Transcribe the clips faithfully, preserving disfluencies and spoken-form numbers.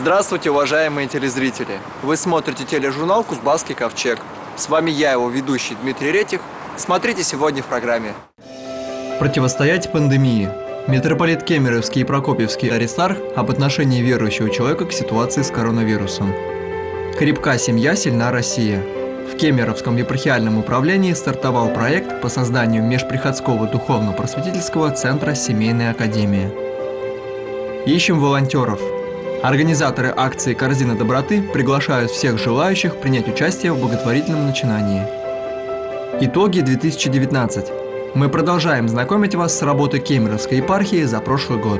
Здравствуйте, уважаемые телезрители! Вы смотрите тележурнал «Кузбасский ковчег». С вами я, его ведущий Дмитрий Ретих. Смотрите сегодня в программе. Противостоять пандемии. Митрополит Кемеровский и Прокопьевский Аристарх об отношении верующего человека к ситуации с коронавирусом. Крепка семья, сильна Россия. В Кемеровском епархиальном управлении стартовал проект по созданию межприходского духовно-просветительского центра «Семейная академия». Ищем волонтеров. Организаторы акции «Корзина доброты» приглашают всех желающих принять участие в благотворительном начинании. Итоги две тысячи девятнадцать. Мы продолжаем знакомить вас с работой Кемеровской епархии за прошлый год.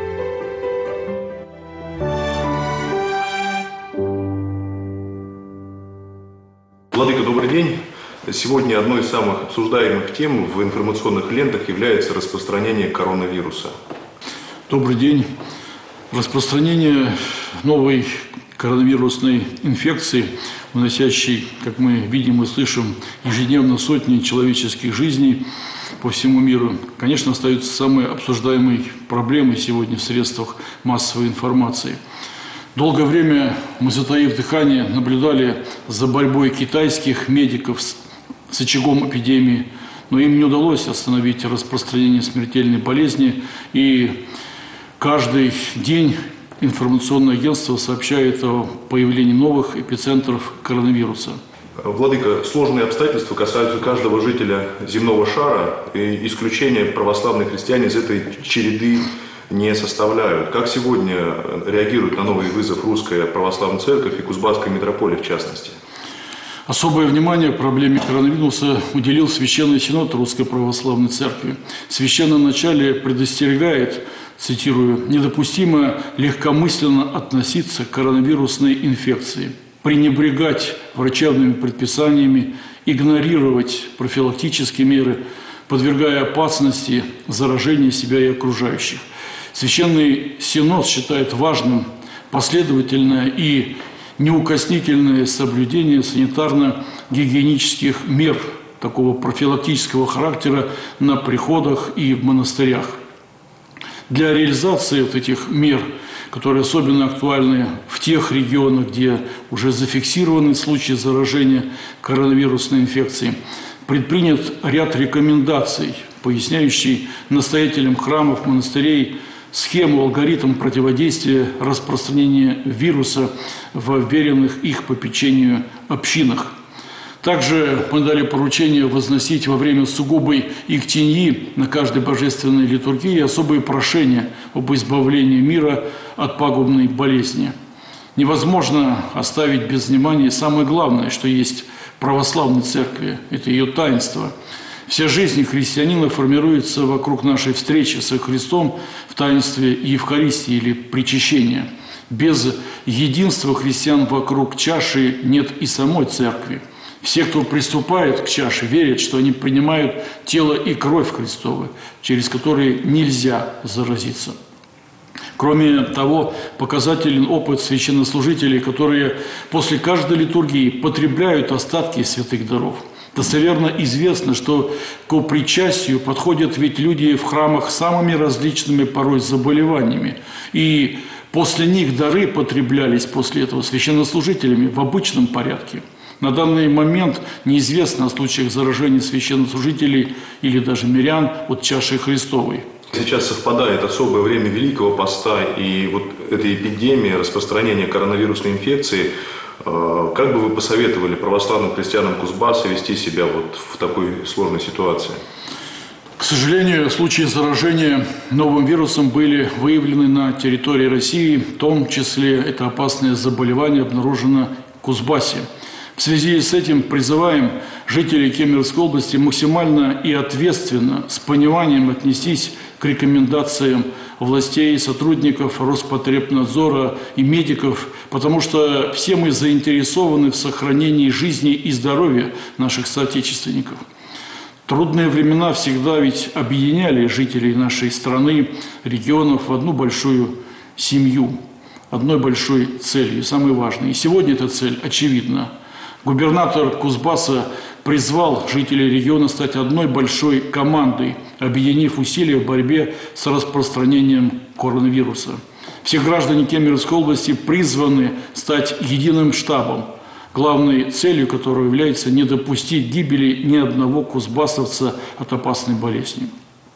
Владыка, добрый день. Сегодня одной из самых обсуждаемых тем в информационных лентах является распространение коронавируса. Добрый день. Распространение новой коронавирусной инфекции, уносящей, как мы видим и слышим, ежедневно сотни человеческих жизней по всему миру, конечно, остается самой обсуждаемой проблемой сегодня в средствах массовой информации. Долгое время мы, затаив дыхание, наблюдали за борьбой китайских медиков с, с очагом эпидемии, но им не удалось остановить распространение смертельной болезни, и каждый день информационное агентство сообщает о появлении новых эпицентров коронавируса. Владыка, сложные обстоятельства касаются каждого жителя земного шара, и исключения православные христиане из этой череды не составляют. Как сегодня реагирует на новый вызов Русская Православная Церковь и Кузбасская митрополия в частности? Особое внимание проблеме коронавируса уделил Священный Синод Русской Православной Церкви. Священное начале предостерегает, цитирую, «недопустимо легкомысленно относиться к коронавирусной инфекции, пренебрегать врачебными предписаниями, игнорировать профилактические меры, подвергая опасности заражения себя и окружающих». Священный Синод считает важным последовательное и неукоснительное соблюдение санитарно-гигиенических мер такого профилактического характера на приходах и в монастырях. Для реализации вот этих мер, которые особенно актуальны в тех регионах, где уже зафиксированы случаи заражения коронавирусной инфекцией, предпринят ряд рекомендаций, поясняющий настоятелям храмов, монастырей схему, алгоритм противодействия распространения вируса в вверенных их попечению общинах. Также мы дали поручение возносить во время сугубой иктеньи на каждой божественной литургии особые прошения об избавлении мира от пагубной болезни. Невозможно оставить без внимания самое главное, что есть в православной церкви – это ее таинство. Вся жизнь христианина формируется вокруг нашей встречи со Христом в таинстве Евхаристии или причащения. Без единства христиан вокруг чаши нет и самой церкви. Все, кто приступает к чаше, верят, что они принимают тело и кровь Христовы, через которые нельзя заразиться. Кроме того, показателен опыт священнослужителей, которые после каждой литургии потребляют остатки святых даров. Достоверно известно, что к причастию подходят ведь люди в храмах с самыми различными порой заболеваниями. И после них дары потреблялись после этого священнослужителями в обычном порядке. На данный момент неизвестно о случаях заражения священнослужителей или даже мирян от чаши Христовой. Сейчас совпадает особое время Великого Поста и вот этой эпидемии, распространения коронавирусной инфекции. Как бы вы посоветовали православным христианам Кузбасса вести себя вот в такой сложной ситуации? К сожалению, случаи заражения новым вирусом были выявлены на территории России, в том числе это опасное заболевание обнаружено в Кузбассе. В связи с этим призываем жителей Кемеровской области максимально и ответственно, с пониманием отнестись к рекомендациям властей, сотрудников Роспотребнадзора и медиков, потому что все мы заинтересованы в сохранении жизни и здоровья наших соотечественников. Трудные времена всегда ведь объединяли жителей нашей страны, регионов в одну большую семью, одной большой целью, самой важной. И сегодня эта цель очевидна. Губернатор Кузбасса призвал жителей региона стать одной большой командой, объединив усилия в борьбе с распространением коронавируса. Все граждане Кемеровской области призваны стать единым штабом, главной целью которого является не допустить гибели ни одного кузбассовца от опасной болезни.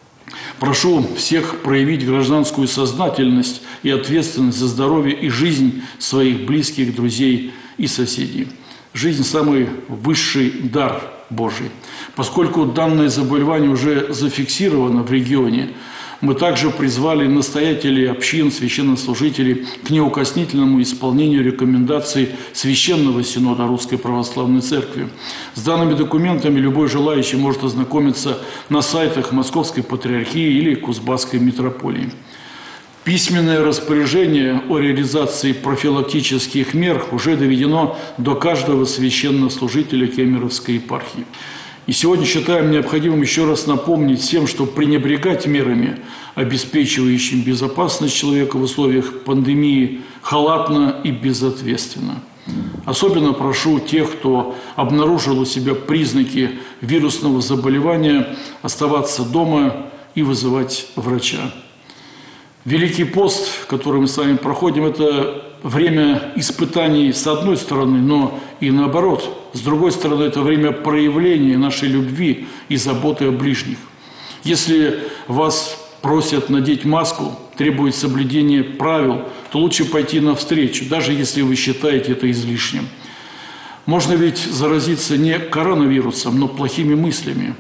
Прошу всех проявить гражданскую сознательность и ответственность за здоровье и жизнь своих близких, друзей и соседей. Жизнь – самый высший дар Божий. Поскольку данное заболевание уже зафиксировано в регионе, мы также призвали настоятелей общин, священнослужителей к неукоснительному исполнению рекомендаций Священного Синода Русской Православной Церкви. С данными документами любой желающий может ознакомиться на сайтах Московской Патриархии или Кузбасской митрополии. Письменное распоряжение о реализации профилактических мер уже доведено до каждого священнослужителя Кемеровской епархии. И сегодня считаем необходимым еще раз напомнить всем, что пренебрегать мерами, обеспечивающими безопасность человека в условиях пандемии, халатно и безответственно. Особенно прошу тех, кто обнаружил у себя признаки вирусного заболевания, оставаться дома и вызывать врача. Великий пост, который мы с вами проходим, это время испытаний с одной стороны, но и наоборот. С другой стороны, это время проявления нашей любви и заботы о ближних. Если вас просят надеть маску, требует соблюдения правил, то лучше пойти навстречу, даже если вы считаете это излишним. Можно ведь заразиться не коронавирусом, но плохими мыслями.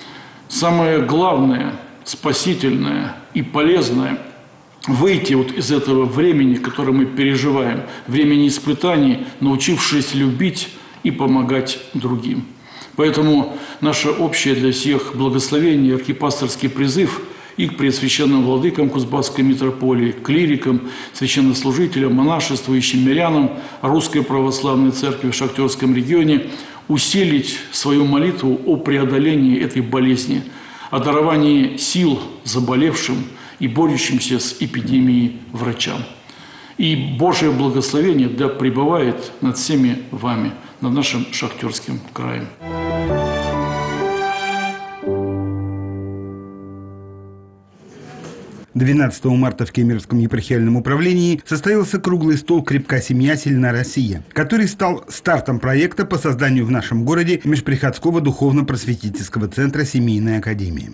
Самое главное, спасительное и полезное – выйти вот из этого времени, которое мы переживаем, времени испытаний, научившись любить и помогать другим. Поэтому наше общее для всех благословение, архипасторский призыв и к преосвященным владыкам Кузбасской митрополии, клирикам, священнослужителям, монашествующим мирянам Русской Православной Церкви в Шахтерском регионе усилить свою молитву о преодолении этой болезни, о даровании сил заболевшим и борющимся с эпидемией врачам. И Божие благословение да пребывает над всеми вами, над нашим Шахтерским краем. двенадцатого марта в Кемеровском епархиальном управлении состоялся круглый стол «Крепка семья, сильна Россия», который стал стартом проекта по созданию в нашем городе межприходского духовно-просветительского центра «Семейная академия».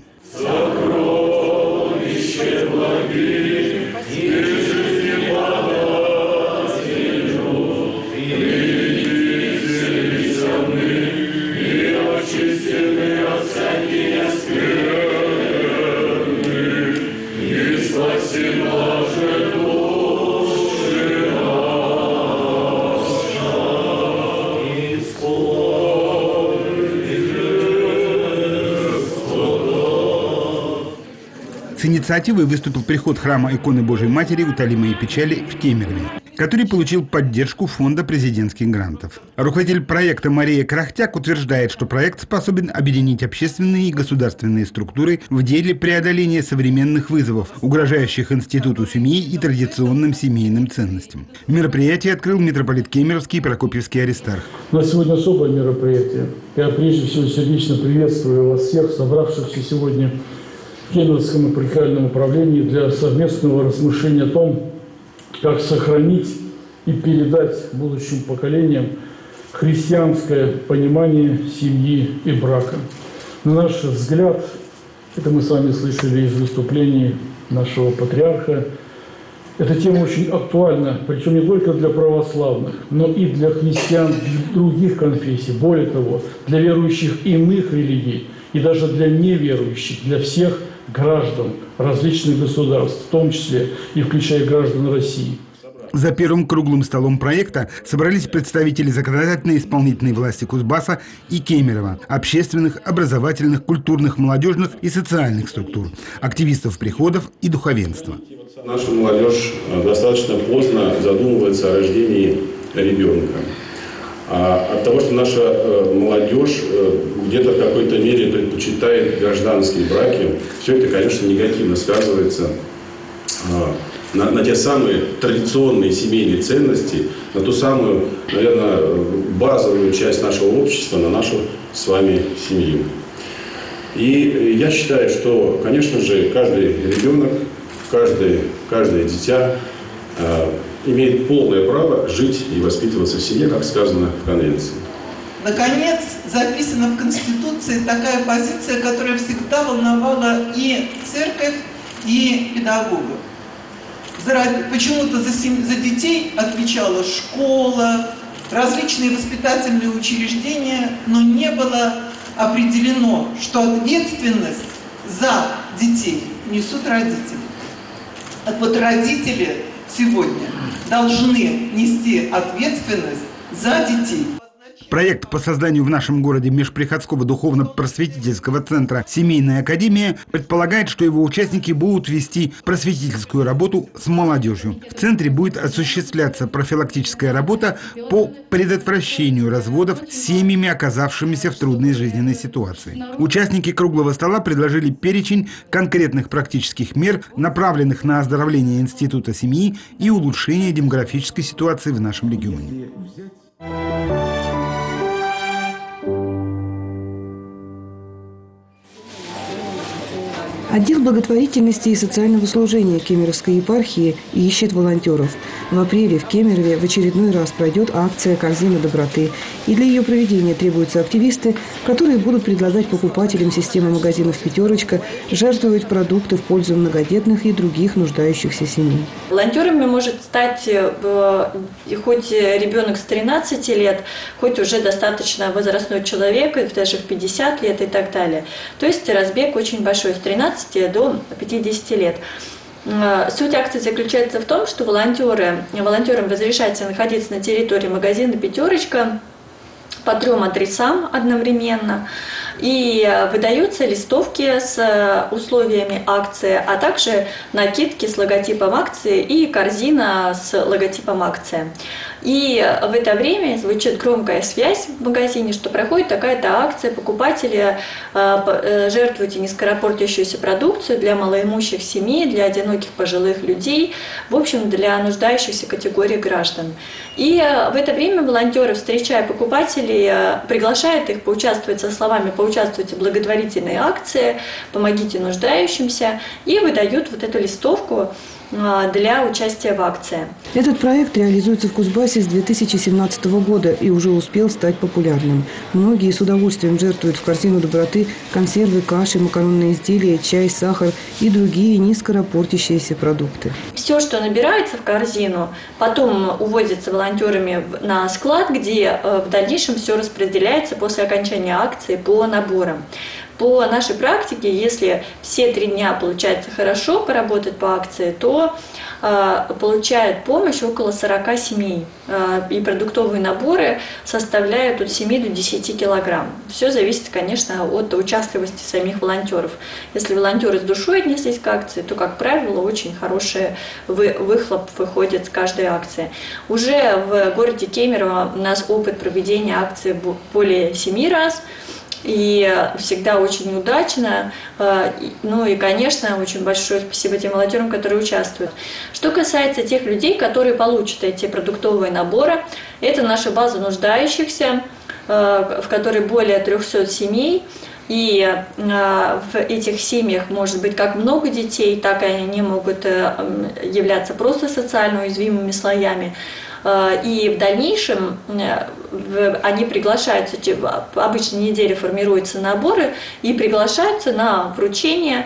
С инициативой выступил приход храма иконы Божией Матери «Утолимые печали» в Кемерове, который получил поддержку Фонда президентских грантов. Руководитель проекта Мария Крахтяк утверждает, что проект способен объединить общественные и государственные структуры в деле преодоления современных вызовов, угрожающих институту семьи и традиционным семейным ценностям. Мероприятие открыл митрополит Кемеровский Прокопьевский Аристарх. У нас сегодня особое мероприятие. Я прежде всего сердечно приветствую вас всех, собравшихся сегодня в Кемеровском епархиальном управлении для совместного размышления о том, как сохранить и передать будущим поколениям христианское понимание семьи и брака. На наш взгляд, это мы с вами слышали из выступлений нашего патриарха, эта тема очень актуальна, причем не только для православных, но и для христиан других конфессий, более того, для верующих иных религий и даже для неверующих, для всех граждан различных государств, в том числе и включая граждан России. За первым круглым столом проекта собрались представители законодательной и исполнительной власти Кузбасса и Кемерово, общественных, образовательных, культурных, молодежных и социальных структур, активистов приходов и духовенства. Наша молодежь достаточно поздно задумывается о рождении ребенка. А от того, что наша молодежь где-то в какой-то мере предпочитает гражданские браки, все это, конечно, негативно сказывается на, на те самые традиционные семейные ценности, на ту самую, наверное, базовую часть нашего общества, на нашу с вами семью. И я считаю, что, конечно же, каждый ребенок, каждый, каждое дитя имеет полное право жить и воспитываться в семье, как сказано в Конвенции. Наконец, записана в Конституции такая позиция, которая всегда волновала и церковь, и педагогов. Почему-то за, за детей отвечала школа, различные воспитательные учреждения, но не было определено, что ответственность за детей несут родители. Так вот, родители сегодня должны нести ответственность за детей. Проект по созданию в нашем городе межприходского духовно-просветительского центра «Семейная академия» предполагает, что его участники будут вести просветительскую работу с молодежью. В центре будет осуществляться профилактическая работа по предотвращению разводов с семьями, оказавшимися в трудной жизненной ситуации. Участники круглого стола предложили перечень конкретных практических мер, направленных на оздоровление института семьи и улучшение демографической ситуации в нашем регионе. Отдел благотворительности и социального служения Кемеровской епархии ищет волонтеров. В апреле в Кемерове в очередной раз пройдет акция «Корзина доброты». И для ее проведения требуются активисты, которые будут предлагать покупателям системы магазинов «Пятерочка» жертвовать продукты в пользу многодетных и других нуждающихся семей. Волонтерами может стать хоть ребенок с тринадцати лет, хоть уже достаточно возрастной человек, даже в пятьдесят лет и так далее. То есть разбег очень большой, с тринадцати до пятидесяти лет. Суть акции заключается в том, что волонтеры, волонтерам разрешается находиться на территории магазина «Пятерочка» по трем адресам одновременно. И выдаются листовки с условиями акции, а также накидки с логотипом акции и корзина с логотипом акции. И в это время звучит громкая связь в магазине, что проходит такая-то акция, покупатели жертвуйте низкопортящуюся продукцию для малоимущих семей, для одиноких пожилых людей, в общем, для нуждающихся категорий граждан. И в это время волонтеры, встречая покупателей, приглашают их поучаствовать со словами «Поучаствуйте в благотворительной акции», «Помогите нуждающимся» и выдают вот эту листовку для участия в акции. Этот проект реализуется в Кузбассе с две тысячи семнадцатого года и уже успел стать популярным. Многие с удовольствием жертвуют в корзину доброты консервы, каши, макаронные изделия, чай, сахар и другие низкопортящиеся продукты. Все, что набирается в корзину, потом увозится волонтерами на склад, где в дальнейшем все распределяется после окончания акции по наборам. По нашей практике, если все три дня получается хорошо поработать по акции, то э, получает помощь около сорока семей. Э, и продуктовые наборы составляют от семи до десяти килограмм. Все зависит, конечно, от участливости самих волонтеров. Если волонтеры с душой отнеслись к акции, то, как правило, очень хороший вы, выхлоп выходит с каждой акции. Уже в городе Кемерово у нас опыт проведения акции более семи раз. И всегда очень удачно. Ну и, конечно, очень большое спасибо тем волонтерам, которые участвуют. Что касается тех людей, которые получат эти продуктовые наборы, это наша база нуждающихся, в которой более трёхсот семей. И в этих семьях может быть как много детей, так и они могут являться просто социально уязвимыми слоями. И в дальнейшем они приглашаются, обычно неделю формируются наборы, и приглашаются на вручение,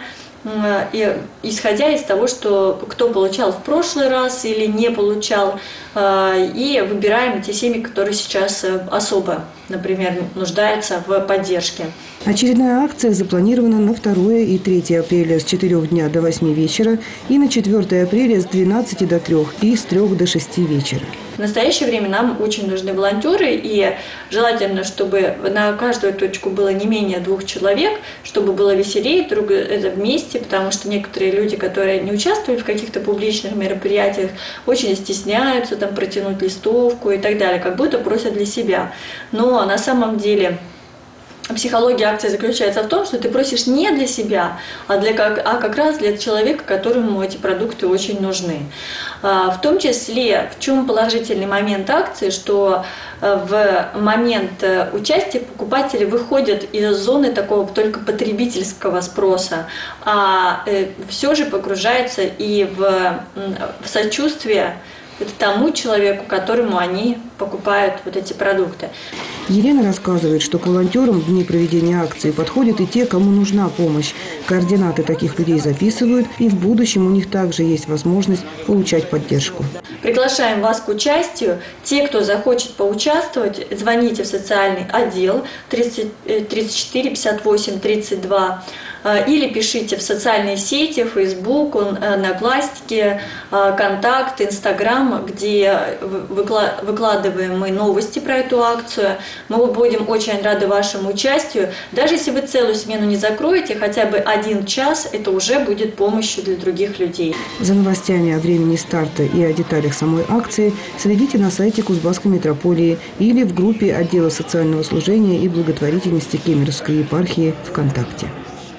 исходя из того, что кто получал в прошлый раз или не получал, и выбираем те семьи, которые сейчас особо, например, нуждаются в поддержке. Очередная акция запланирована на второе и третье апреля с четырёх дня до восьми вечера и на четвёртое апреля с двенадцати до трёх и с трёх до шести вечера. В настоящее время нам очень нужны волонтеры, и желательно, чтобы на каждую точку было не менее двух человек, чтобы было веселее друг это вместе, потому что некоторые люди, которые не участвовали в каких-то публичных мероприятиях, очень стесняются там протянуть листовку и так далее, как будто просят для себя. Но на самом деле психология акции заключается в том, что ты просишь не для себя, а, для как, а как раз для человека, которому эти продукты очень нужны. В том числе, в чем положительный момент акции, что в момент участия покупатели выходят из зоны такого только потребительского спроса, а все же погружаются и в, в сочувствие тому человеку, которому они покупают вот эти продукты. Елена рассказывает, что к волонтерам в дни проведения акции подходят и те, кому нужна помощь. Координаты таких людей записывают, и в будущем у них также есть возможность получать поддержку. Приглашаем вас к участию. Те, кто захочет поучаствовать, звоните в социальный отдел тридцать четыре пятьдесят восемь тридцать два или пишите в социальные сети, Facebook, Одноклассники, Контакт, Инстаграм, где выкладываем мы новости про эту акцию. Мы будем очень рады вашему участию. Даже если вы целую смену не закроете, хотя бы один час, это уже будет помощью для других людей. За новостями о времени старта и о деталях самой акции следите на сайте Кузбасской митрополии или в группе отдела социального служения и благотворительности Кемеровской епархии ВКонтакте.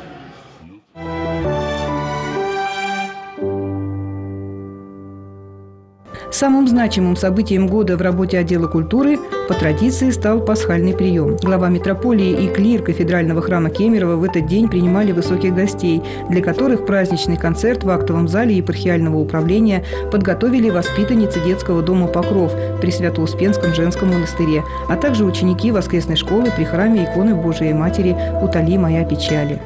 Самым значимым событием года в работе отдела культуры по традиции стал пасхальный прием. Глава митрополии и клир кафедрального храма Кемерово в этот день принимали высоких гостей, для которых праздничный концерт в актовом зале епархиального управления подготовили воспитанницы детского дома «Покров» при Свято-Успенском женском монастыре, а также ученики воскресной школы при храме иконы Божией Матери «Утоли моя печали».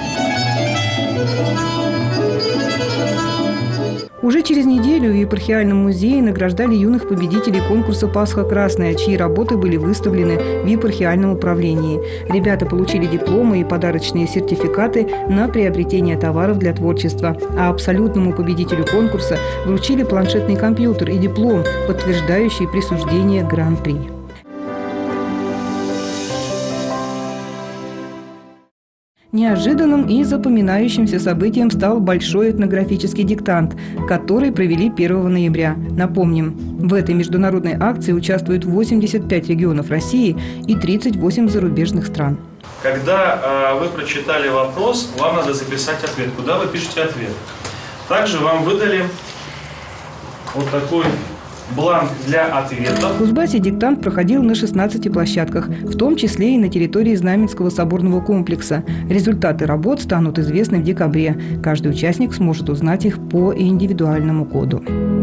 Уже через неделю в епархиальном музее награждали юных победителей конкурса «Пасха Красная», чьи работы были выставлены в епархиальном управлении. Ребята получили дипломы и подарочные сертификаты на приобретение товаров для творчества, а абсолютному победителю конкурса вручили планшетный компьютер и диплом, подтверждающий присуждение гран-при. Неожиданным и запоминающимся событием стал большой этнографический диктант, который провели первого ноября. Напомним, в этой международной акции участвуют восемьдесят пять регионов России и тридцать восемь зарубежных стран. Когда э, вы прочитали вопрос, вам надо записать ответ. Куда вы пишете ответ? Также вам выдали вот такой бланк для ответа. В Кузбассе диктант проходил на шестнадцати площадках, в том числе и на территории Знаменского соборного комплекса. Результаты работ станут известны в декабре. Каждый участник сможет узнать их по индивидуальному коду.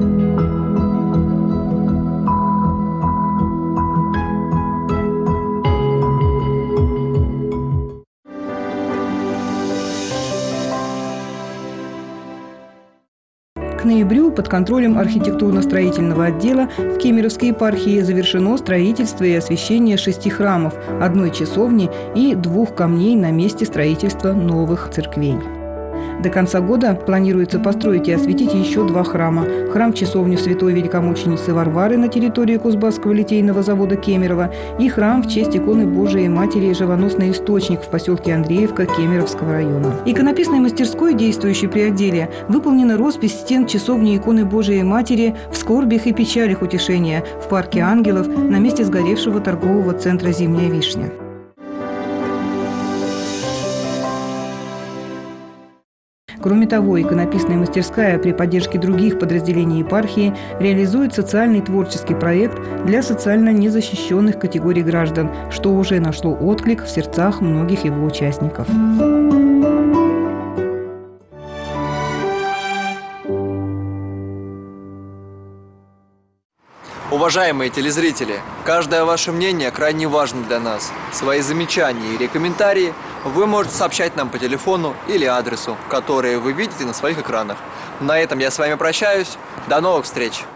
К ноябрю под контролем архитектурно-строительного отдела в Кемеровской епархии завершено строительство и освящение шести храмов, одной часовни и двух камней на месте строительства новых церквей. До конца года планируется построить и осветить еще два храма. Храм-часовню Святой Великомученицы Варвары на территории Кузбасского литейного завода Кемерово и храм в честь иконы Божией Матери «Живоносный источник» в поселке Андреевка Кемеровского района. Иконописной мастерской, действующей при отделе, выполнена роспись стен часовни иконы Божией Матери в скорбях и печалях утешения в парке Ангелов на месте сгоревшего торгового центра «Зимняя вишня». Кроме того, иконописная мастерская при поддержке других подразделений епархии реализует социальный творческий проект для социально незащищенных категорий граждан, что уже нашло отклик в сердцах многих его участников. Уважаемые телезрители, каждое ваше мнение крайне важно для нас. Свои замечания или комментарии вы можете сообщать нам по телефону или адресу, которые вы видите на своих экранах. На этом я с вами прощаюсь. До новых встреч!